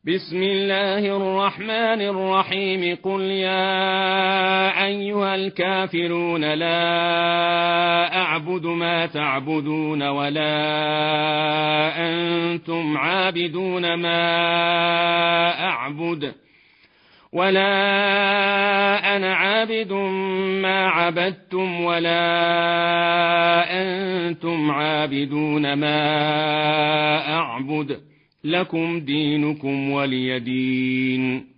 بسم الله الرحمن الرحيم قل يا أيها الكافرون لا أعبد ما تعبدون ولا أنتم عابدون ما أعبد ولا أنا عابد ما عبدتم ولا أنتم عابدون ما أعبد لكم دينكم ولي دين.